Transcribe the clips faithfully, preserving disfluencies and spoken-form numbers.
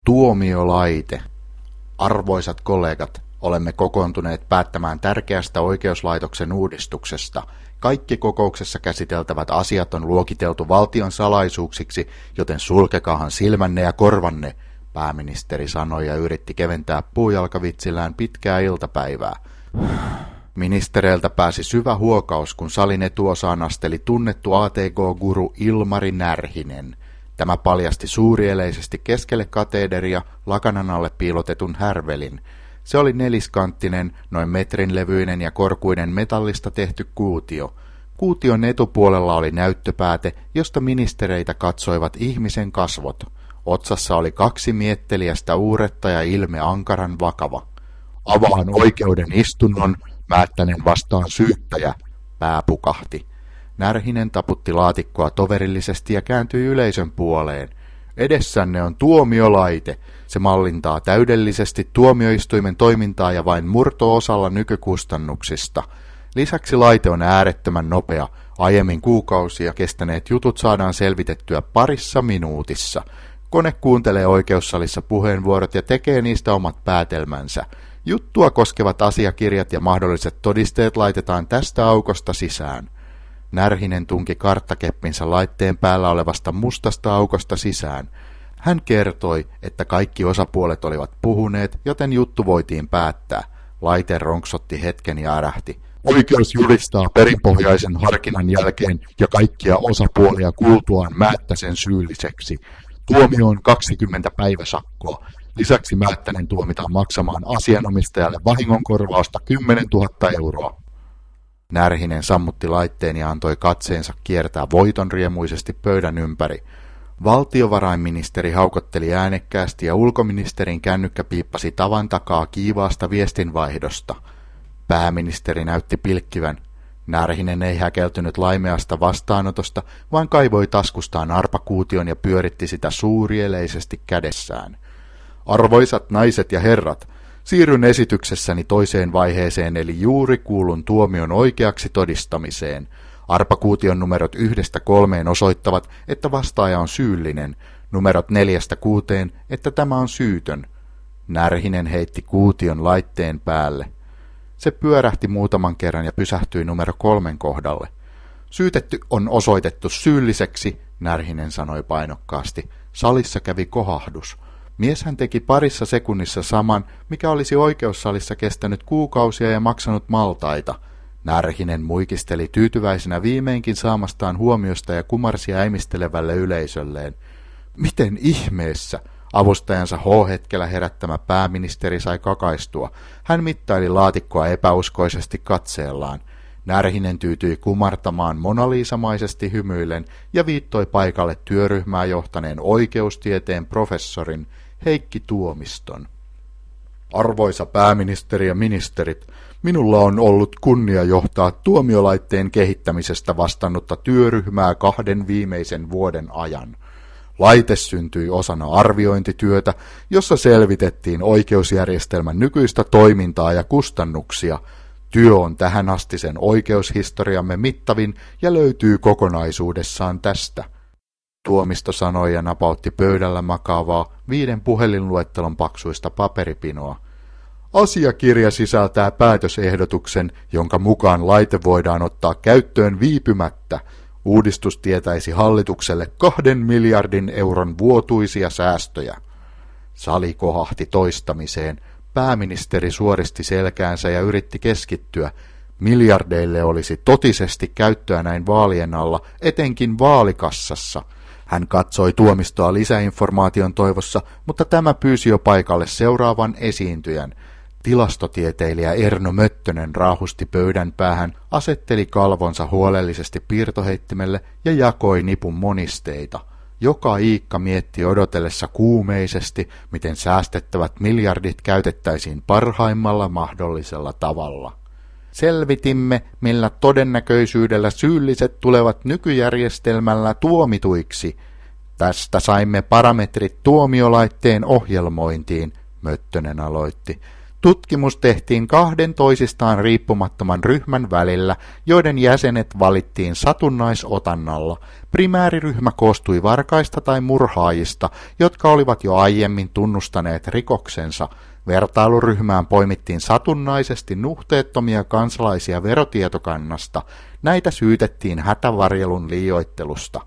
Tuomiolaite. Arvoisat kollegat, olemme kokoontuneet päättämään tärkeästä oikeuslaitoksen uudistuksesta. Kaikki kokouksessa käsiteltävät asiat on luokiteltu valtion salaisuuksiksi, joten sulkekaahan silmänne ja korvanne, pääministeri sanoi ja yritti keventää puujalkavitsillään pitkää iltapäivää. Ministereiltä pääsi syvä huokaus, kun salin etuosaan asteli tunnettu A T K-guru Ilmari Närhinen. Tämä paljasti suurieleisesti keskelle kateederia lakanan alle piilotetun härvelin. Se oli neliskanttinen, noin metrin levyinen ja korkuinen metallista tehty kuutio. Kuution etupuolella oli näyttöpääte, josta ministereitä katsoivat ihmisen kasvot. Otsassa oli kaksi mietteliästä uuretta ja ilme ankaran vakava. Avaan oikeuden istunnon, Määttänen vastaan syyttäjä, pää pukahti. Närhinen taputti laatikkoa toverillisesti ja kääntyi yleisön puoleen. Edessänne on tuomiolaite. Se mallintaa täydellisesti tuomioistuimen toimintaa ja vain murto-osalla nykykustannuksista. Lisäksi laite on äärettömän nopea. Aiemmin kuukausia kestäneet jutut saadaan selvitettyä parissa minuutissa. Kone kuuntelee oikeussalissa puheenvuorot ja tekee niistä omat päätelmänsä. Juttua koskevat asiakirjat ja mahdolliset todisteet laitetaan tästä aukosta sisään. Närhinen tunki karttakeppinsä laitteen päällä olevasta mustasta aukosta sisään. Hän kertoi, että kaikki osapuolet olivat puhuneet, joten juttu voitiin päättää. Laite ronksotti hetken ja ärähti. Oikeus julistaa perinpohjaisen harkinnan jälkeen ja kaikkia osapuolia kuultuaan Määttäsen syylliseksi. Tuomio on kaksikymmentä päiväsakkoa. Lisäksi Määttänen tuomitaan maksamaan asianomistajalle vahingonkorvausta kymmenen tuhatta euroa. Närhinen sammutti laitteen ja antoi katseensa kiertää voitonriemuisesti pöydän ympäri. Valtiovarainministeri haukotteli äänekkäästi ja ulkoministerin kännykkä piippasi tavan takaa kiivaasta viestinvaihdosta. Pääministeri näytti pilkkivän. Närhinen ei häkeltynyt laimeasta vastaanotosta, vaan kaivoi taskustaan arpakuution ja pyöritti sitä suurieleisesti kädessään. Arvoisat naiset ja herrat, siirryn esityksessäni toiseen vaiheeseen eli juuri kuulun tuomion oikeaksi todistamiseen. Arpakuution numerot yhdestä kolmeen osoittavat, että vastaaja on syyllinen, numerot neljästä kuuteen, että tämä on syytön. Närhinen heitti kuution laitteen päälle. Se pyörähti muutaman kerran ja pysähtyi numero kolmen kohdalle. Syytetty on osoitettu syylliseksi, Närhinen sanoi painokkaasti. Salissa kävi kohahdus. Mieshän teki parissa sekunnissa saman, mikä olisi oikeussalissa kestänyt kuukausia ja maksanut maltaita. Närhinen muikisteli tyytyväisenä viimeinkin saamastaan huomiosta ja kumarsi äimistelevälle yleisölleen. Miten ihmeessä? Avustajansa H-hetkellä herättämä pääministeri sai kakaistua. Hän mittaili laatikkoa epäuskoisesti katseellaan. Närhinen tyytyi kumartamaan monaliisamaisesti hymyillen ja viittoi paikalle työryhmää johtaneen oikeustieteen professorin Heikki Tuomiston. Arvoisa pääministeri ja ministerit, minulla on ollut kunnia johtaa tuomiolaitteen kehittämisestä vastannutta työryhmää kahden viimeisen vuoden ajan. Laite syntyi osana arviointityötä, jossa selvitettiin oikeusjärjestelmän nykyistä toimintaa ja kustannuksia. Työ on tähänastisen oikeushistoriamme mittavin ja löytyy kokonaisuudessaan tästä. Tuomisto sanoi ja napautti pöydällä makaavaa viiden puhelinluettelon paksuista paperipinoa. Asiakirja sisältää päätösehdotuksen, jonka mukaan laite voidaan ottaa käyttöön viipymättä. Uudistus tietäisi hallitukselle kahden miljardin euron vuotuisia säästöjä. Sali kohahti toistamiseen. Pääministeri suoristi selkäänsä ja yritti keskittyä. Miljardeille olisi totisesti käyttöä näin vaalien alla, etenkin vaalikassassa. Hän katsoi tuomistoa lisäinformaation toivossa, mutta tämä pyysi jo paikalle seuraavan esiintyjän. Tilastotieteilijä Erno Möttönen raahusti pöydän päähän, asetteli kalvonsa huolellisesti piirtoheittimelle ja jakoi nipun monisteita. Joka Iikka mietti odotellessa kuumeisesti, miten säästettävät miljardit käytettäisiin parhaimmalla mahdollisella tavalla. Selvitimme, millä todennäköisyydellä syylliset tulevat nykyjärjestelmällä tuomituiksi. Tästä saimme parametrit tuomiolaitteen ohjelmointiin, Möttönen aloitti. Tutkimus tehtiin kahden toisistaan riippumattoman ryhmän välillä, joiden jäsenet valittiin satunnaisotannalla. Primääriryhmä koostui varkaista tai murhaajista, jotka olivat jo aiemmin tunnustaneet rikoksensa. Vertailuryhmään poimittiin satunnaisesti nuhteettomia kansalaisia verotietokannasta. Näitä syytettiin hätävarjelun liioittelusta.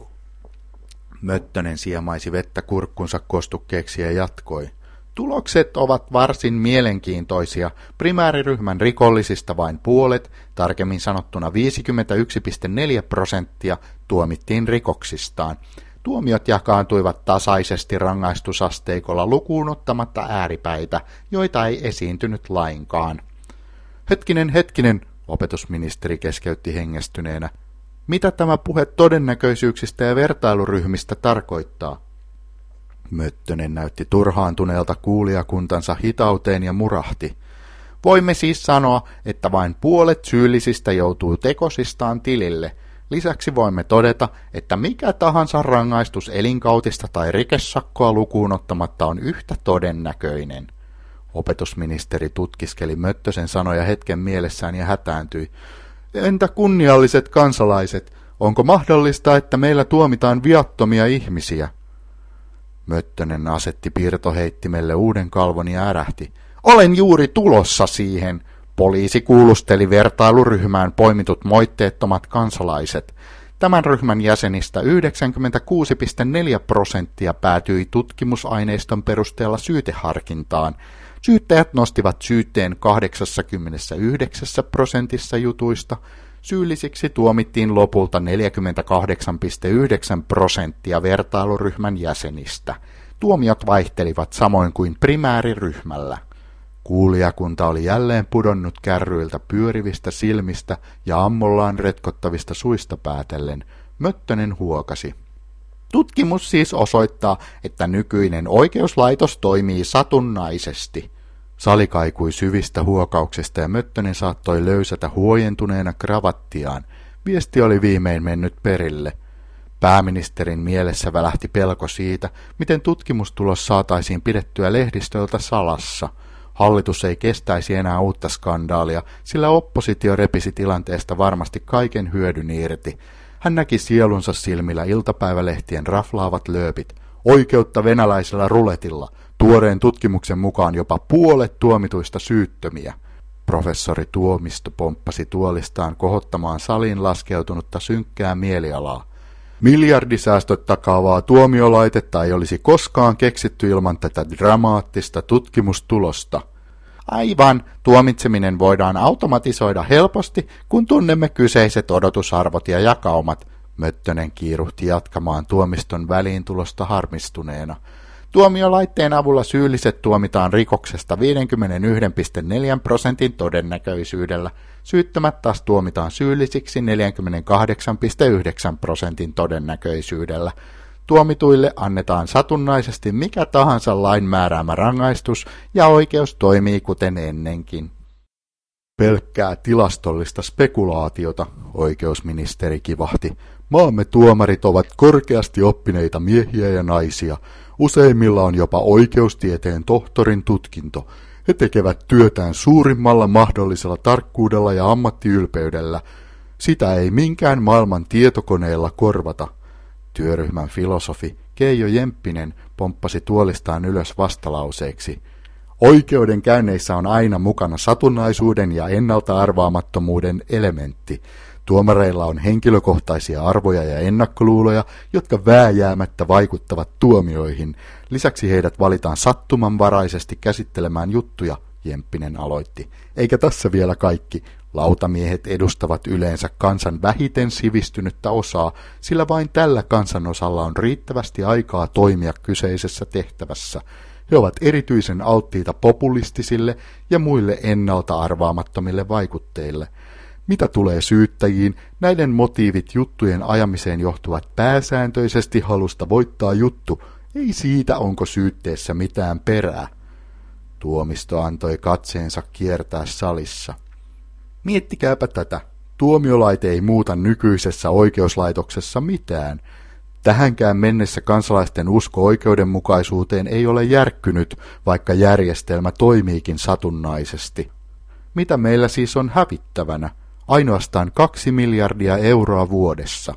Möttönen siemaisi vettä kurkkunsa kostukkeeksi ja jatkoi. Tulokset ovat varsin mielenkiintoisia. Primääriryhmän rikollisista vain puolet, tarkemmin sanottuna viisikymmentäyksi pilkku neljä prosenttia, tuomittiin rikoksistaan. Tuomiot jakaantuivat tasaisesti rangaistusasteikolla lukuun ottamatta ääripäitä, joita ei esiintynyt lainkaan. Hetkinen, hetkinen, opetusministeri keskeytti hengästyneenä. Mitä tämä puhe todennäköisyyksistä ja vertailuryhmistä tarkoittaa? Möttönen näytti turhaantuneelta kuulijakuntansa hitauteen ja murahti. Voimme siis sanoa, että vain puolet syyllisistä joutuu tekosistaan tilille. Lisäksi voimme todeta, että mikä tahansa rangaistus elinkautista tai rikesakkoa lukuun ottamatta on yhtä todennäköinen. Opetusministeri tutkiskeli Möttösen sanoja hetken mielessään ja hätääntyi. Entä kunnialliset kansalaiset? Onko mahdollista, että meillä tuomitaan viattomia ihmisiä? Möttönen asetti piirtoheittimelle uuden kalvon ja ärähti. Olen juuri tulossa siihen. Poliisi kuulusteli vertailuryhmään poimitut moitteettomat kansalaiset. Tämän ryhmän jäsenistä yhdeksänkymmentäkuusi pilkku neljä prosenttia päätyi tutkimusaineiston perusteella syyteharkintaan. Syyttäjät nostivat syytteen kahdeksankymmentäyhdeksän prosentissa jutuista. Syyllisiksi tuomittiin lopulta neljäkymmentäkahdeksan pilkku yhdeksän prosenttia vertailuryhmän jäsenistä. Tuomiot vaihtelivat samoin kuin primääriryhmällä. Kuulijakunta oli jälleen pudonnut kärryiltä pyörivistä silmistä ja ammollaan retkottavista suista päätellen. Möttönen huokasi. Tutkimus siis osoittaa, että nykyinen oikeuslaitos toimii satunnaisesti. Sali kaikui syvistä huokauksista ja Möttönen saattoi löysätä huojentuneena kravattiaan. Viesti oli viimein mennyt perille. Pääministerin mielessä välähti pelko siitä, miten tutkimustulos saataisiin pidettyä lehdistöltä salassa. Hallitus ei kestäisi enää uutta skandaalia, sillä oppositio repisi tilanteesta varmasti kaiken hyödyn irti. Hän näki sielunsa silmillä iltapäivälehtien raflaavat lööpit. Oikeutta venäläisellä ruletilla. Tuoreen tutkimuksen mukaan jopa puolet tuomituista syyttömiä. Professori Tuomisto pomppasi tuolistaan kohottamaan saliin laskeutunutta synkkää mielialaa. Miljardisäästöt takaavaa tuomiolaitetta ei olisi koskaan keksitty ilman tätä dramaattista tutkimustulosta. Aivan, tuomitseminen voidaan automatisoida helposti, kun tunnemme kyseiset odotusarvot ja jakaumat, Möttönen kiiruhti jatkamaan Tuomiston väliintulosta harmistuneena. Tuomiolaitteen avulla syylliset tuomitaan rikoksesta viisikymmentäyksi pilkku neljä prosentin todennäköisyydellä, syyttömät taas tuomitaan syyllisiksi neljäkymmentäkahdeksan pilkku yhdeksän prosentin todennäköisyydellä. Tuomituille annetaan satunnaisesti mikä tahansa lain määräämä rangaistus ja oikeus toimii kuten ennenkin. Pelkkää tilastollista spekulaatiota, oikeusministeri kivahti. Maamme tuomarit ovat korkeasti oppineita miehiä ja naisia. Useimmilla on jopa oikeustieteen tohtorin tutkinto. He tekevät työtään suurimmalla mahdollisella tarkkuudella ja ammattiylpeydellä. Sitä ei minkään maailman tietokoneella korvata. Työryhmän filosofi Keijo Jemppinen pomppasi tuolistaan ylös vastalauseeksi. Oikeudenkäynneissä on aina mukana satunnaisuuden ja ennalta-arvaamattomuuden elementti. Tuomareilla on henkilökohtaisia arvoja ja ennakkoluuloja, jotka vääjäämättä vaikuttavat tuomioihin. Lisäksi heidät valitaan sattumanvaraisesti käsittelemään juttuja, Jemppinen aloitti. Eikä tässä vielä kaikki. Lautamiehet edustavat yleensä kansan vähiten sivistynyttä osaa, sillä vain tällä kansanosalla on riittävästi aikaa toimia kyseisessä tehtävässä. He ovat erityisen alttiita populistisille ja muille ennalta arvaamattomille vaikutteille. Mitä tulee syyttäjiin, näiden motiivit juttujen ajamiseen johtuvat pääsääntöisesti halusta voittaa juttu, ei siitä onko syytteessä mitään perää. Tuomisto antoi katseensa kiertää salissa. Miettikääpä tätä. Tuomiolaite ei muuta nykyisessä oikeuslaitoksessa mitään. Tähänkään mennessä kansalaisten usko oikeudenmukaisuuteen ei ole järkkynyt, vaikka järjestelmä toimiikin satunnaisesti. Mitä meillä siis on hävittävänä? Ainoastaan kaksi miljardia euroa vuodessa.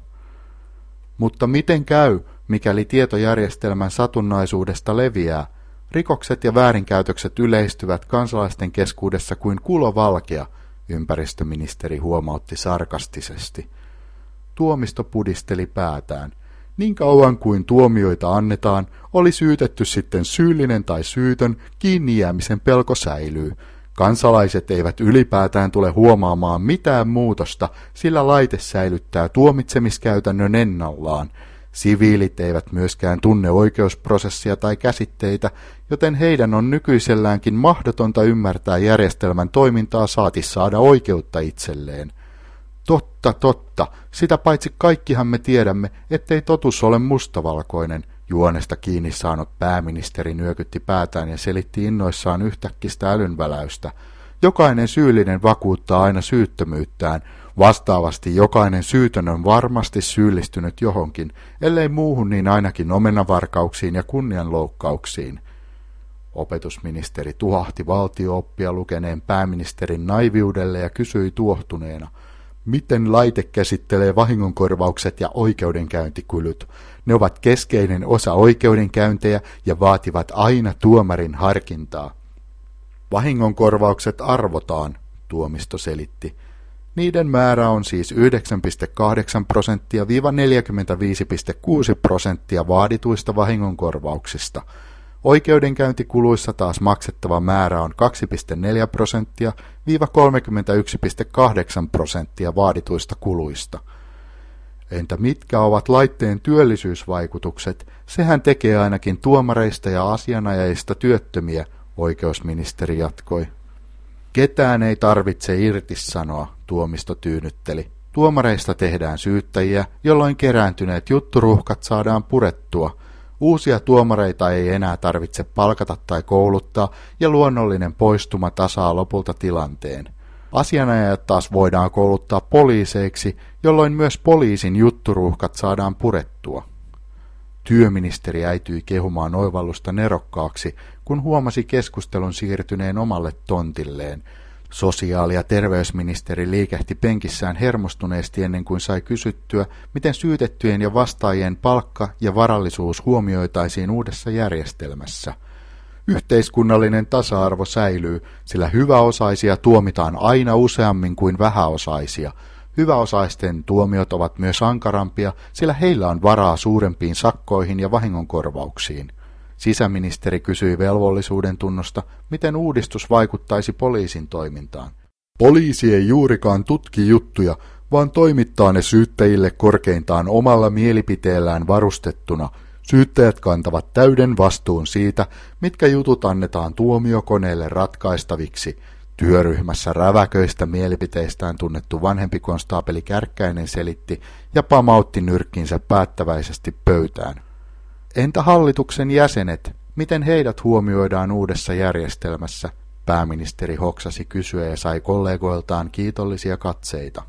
Mutta miten käy, mikäli tietojärjestelmän satunnaisuudesta leviää? Rikokset ja väärinkäytökset yleistyvät kansalaisten keskuudessa kuin kulovalkea, ympäristöministeri huomautti sarkastisesti. Tuomisto pudisteli päätään. Niin kauan kuin tuomioita annetaan, oli syytetty sitten syyllinen tai syytön, kiinni jäämisen pelko säilyy. Kansalaiset eivät ylipäätään tule huomaamaan mitään muutosta, sillä laite säilyttää tuomitsemiskäytännön ennallaan. Siviilit eivät myöskään tunne oikeusprosessia tai käsitteitä, joten heidän on nykyiselläänkin mahdotonta ymmärtää järjestelmän toimintaa saati saada oikeutta itselleen. Totta, totta. Sitä paitsi kaikkihan me tiedämme, ettei totuus ole mustavalkoinen. Juonesta kiinni saanut pääministeri nyökytti päätään ja selitti innoissaan yhtäkkistä älynväläystä. Jokainen syyllinen vakuuttaa aina syyttömyyttään. Vastaavasti jokainen syytön on varmasti syyllistynyt johonkin, ellei muuhun niin ainakin omenavarkauksiin ja kunnianloukkauksiin. Opetusministeri tuhahti valtio-oppia lukeneen pääministerin naiviudelle ja kysyi tuohtuneena. Miten laite käsittelee vahingonkorvaukset ja oikeudenkäyntikulut? Ne ovat keskeinen osa oikeudenkäyntejä ja vaativat aina tuomarin harkintaa. Vahingonkorvaukset arvotaan, tuomisto selitti. Niiden määrä on siis yhdeksän pilkku kahdeksan prosenttia viiva neljäkymmentäviisi pilkku kuusi prosenttia vaadituista vahingonkorvauksista. Oikeudenkäyntikuluissa taas maksettava määrä on kaksi pilkku neljä prosenttia viiva kolmekymmentäyksi pilkku kahdeksan prosenttia vaadituista kuluista. Entä mitkä ovat laitteen työllisyysvaikutukset? Sehän tekee ainakin tuomareista ja asianajajista työttömiä, oikeusministeri jatkoi. Ketään ei tarvitse irtisanoa, tuomisto tyynnytteli. Tuomareista tehdään syyttäjiä, jolloin kerääntyneet jutturuuhkat saadaan purettua. Uusia tuomareita ei enää tarvitse palkata tai kouluttaa, ja luonnollinen poistuma tasaa lopulta tilanteen. Asianajajat taas voidaan kouluttaa poliiseiksi, jolloin myös poliisin jutturuuhkat saadaan purettua. Työministeri äityi kehumaan oivallusta nerokkaaksi, kun huomasi keskustelun siirtyneen omalle tontilleen. Sosiaali- ja terveysministeri liikehti penkissään hermostuneesti ennen kuin sai kysyttyä, miten syytettyjen ja vastaajien palkka ja varallisuus huomioitaisiin uudessa järjestelmässä. Yhteiskunnallinen tasa-arvo säilyy, sillä hyväosaisia tuomitaan aina useammin kuin vähäosaisia. Hyväosaisten tuomiot ovat myös ankarampia, sillä heillä on varaa suurempiin sakkoihin ja vahingonkorvauksiin. Sisäministeri kysyi velvollisuuden tunnosta, miten uudistus vaikuttaisi poliisin toimintaan. Poliisi ei juurikaan tutki juttuja, vaan toimittaa ne syyttäjille korkeintaan omalla mielipiteellään varustettuna. Syyttäjät kantavat täyden vastuun siitä, mitkä jutut annetaan tuomiokoneelle ratkaistaviksi. Työryhmässä räväköistä mielipiteistään tunnettu vanhempi konstaapeli Kärkkäinen selitti ja pamautti nyrkkinsä päättäväisesti pöytään. Entä hallituksen jäsenet? Miten heidät huomioidaan uudessa järjestelmässä? Pääministeri hoksasi kysyä ja sai kollegoiltaan kiitollisia katseita.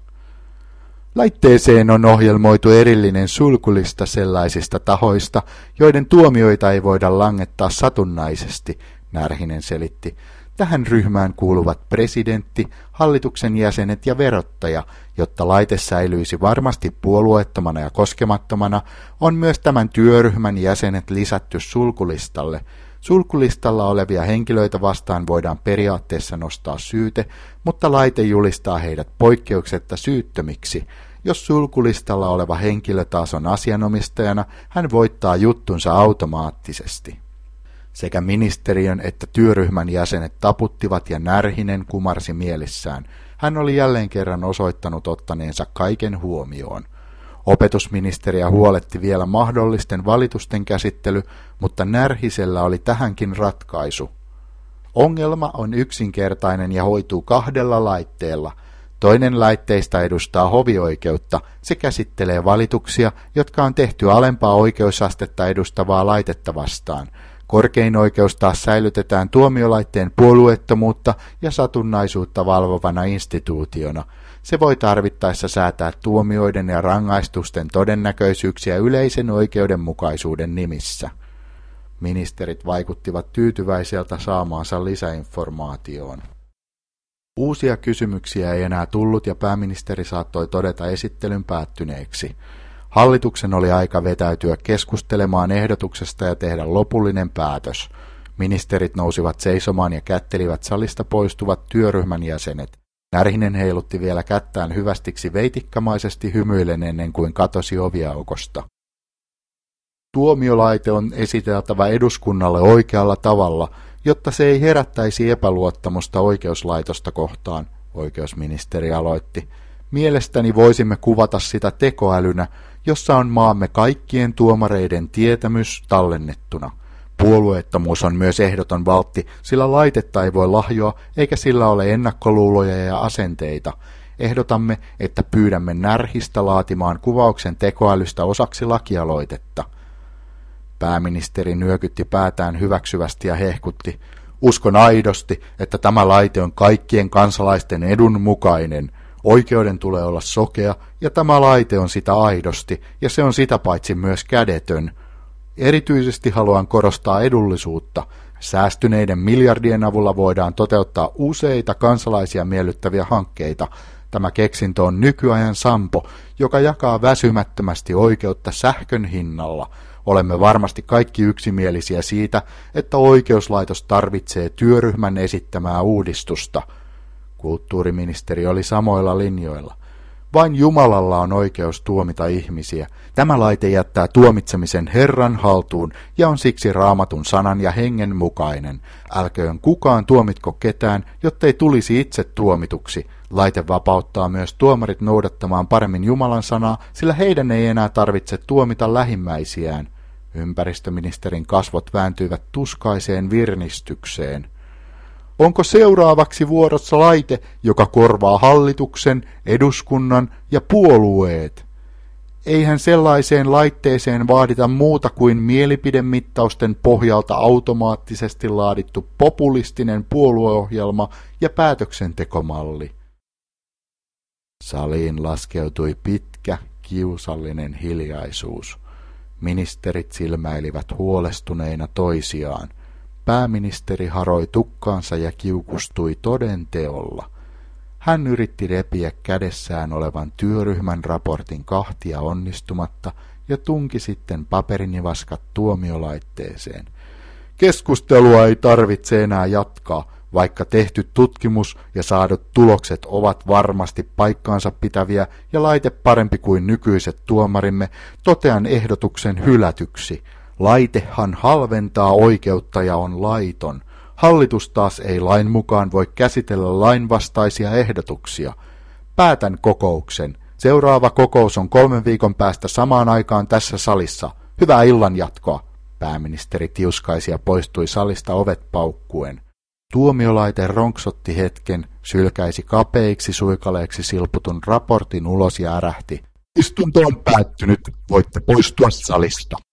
Laitteeseen on ohjelmoitu erillinen sulkulista sellaisista tahoista, joiden tuomioita ei voida langettaa satunnaisesti, Närhinen selitti. Tähän ryhmään kuuluvat presidentti, hallituksen jäsenet ja verottaja. Jotta laite säilyisi varmasti puolueettomana ja koskemattomana, on myös tämän työryhmän jäsenet lisätty sulkulistalle. Sulkulistalla olevia henkilöitä vastaan voidaan periaatteessa nostaa syyte, mutta laite julistaa heidät poikkeuksetta syyttömiksi. Jos sulkulistalla oleva henkilö taas on asianomistajana, hän voittaa juttunsa automaattisesti. Sekä ministeriön että työryhmän jäsenet taputtivat ja Närhinen kumarsi mielessään. Hän oli jälleen kerran osoittanut ottaneensa kaiken huomioon. Opetusministeriä huoletti vielä mahdollisten valitusten käsittely, mutta Närhisellä oli tähänkin ratkaisu. Ongelma on yksinkertainen ja hoituu kahdella laitteella. Toinen laitteista edustaa hovioikeutta. Se käsittelee valituksia, jotka on tehty alempaa oikeusastetta edustavaa laitetta vastaan. Korkein oikeus taas säilytetään tuomiolaitteen puolueettomuutta ja satunnaisuutta valvovana instituutiona. Se voi tarvittaessa säätää tuomioiden ja rangaistusten todennäköisyyksiä yleisen oikeudenmukaisuuden nimissä. Ministerit vaikuttivat tyytyväiseltä saamaansa lisäinformaatioon. Uusia kysymyksiä ei enää tullut ja pääministeri saattoi todeta esittelyn päättyneeksi. Hallituksen oli aika vetäytyä keskustelemaan ehdotuksesta ja tehdä lopullinen päätös. Ministerit nousivat seisomaan ja kättelivät salista poistuvat työryhmän jäsenet. Närhinen heilutti vielä kättään hyvästiksi veitikkamaisesti hymyillen ennen kuin katosi oviaukosta. Tuomiolaite on esiteltävä eduskunnalle oikealla tavalla, jotta se ei herättäisi epäluottamusta oikeuslaitosta kohtaan, oikeusministeri aloitti. Mielestäni voisimme kuvata sitä tekoälynä, jossa on maamme kaikkien tuomareiden tietämys tallennettuna. Puolueettomuus on myös ehdoton valtti, sillä laitetta ei voi lahjoa eikä sillä ole ennakkoluuloja ja asenteita. Ehdotamme, että pyydämme Närhistä laatimaan kuvauksen tekoälystä osaksi lakialoitetta. Pääministeri nyökytti päätään hyväksyvästi ja hehkutti. Uskon aidosti, että tämä laite on kaikkien kansalaisten edun mukainen. Oikeuden tulee olla sokea, ja tämä laite on sitä aidosti, ja se on sitä paitsi myös kädetön. Erityisesti haluan korostaa edullisuutta. Säästyneiden miljardien avulla voidaan toteuttaa useita kansalaisia miellyttäviä hankkeita. Tämä keksintö on nykyajan sampo, joka jakaa väsymättömästi oikeutta sähkön hinnalla. Olemme varmasti kaikki yksimielisiä siitä, että oikeuslaitos tarvitsee työryhmän esittämää uudistusta. Kulttuuriministeri oli samoilla linjoilla. Vain Jumalalla on oikeus tuomita ihmisiä. Tämä laite jättää tuomitsemisen Herran haltuun ja on siksi Raamatun sanan ja hengen mukainen. Älköön kukaan tuomitko ketään, jottei tulisi itse tuomituksi. Laite vapauttaa myös tuomarit noudattamaan paremmin Jumalan sanaa, sillä heidän ei enää tarvitse tuomita lähimmäisiään. Ympäristöministerin kasvot vääntyivät tuskaiseen virnistykseen. Onko seuraavaksi vuorossa laite, joka korvaa hallituksen, eduskunnan ja puolueet? Eihän sellaiseen laitteeseen vaadita muuta kuin mielipidemittausten pohjalta automaattisesti laadittu populistinen puolueohjelma ja päätöksentekomalli. Saliin laskeutui pitkä, kiusallinen hiljaisuus. Ministerit silmäilivät huolestuneina toisiaan. Pääministeri haroi tukkaansa ja kiukustui toden teolla. Hän yritti repiä kädessään olevan työryhmän raportin kahtia onnistumatta ja tunki sitten paperinivaskat tuomiolaitteeseen. Keskustelua ei tarvitse enää jatkaa, vaikka tehty tutkimus ja saadut tulokset ovat varmasti paikkaansa pitäviä ja laite parempi kuin nykyiset tuomarimme, totean ehdotuksen hylätyksi. Laitehan halventaa oikeutta ja on laiton. Hallitus taas ei lain mukaan voi käsitellä lainvastaisia ehdotuksia. Päätän kokouksen. Seuraava kokous on kolmen viikon päästä samaan aikaan tässä salissa. Hyvää illan jatkoa. Pääministeri tiuskaisi ja poistui salista ovet paukkuen. Tuomiolaite ronksotti hetken, sylkäisi kapeiksi suikaleeksi silputun raportin ulos ja ärähti. Istunto on päättynyt. Voitte poistua salista.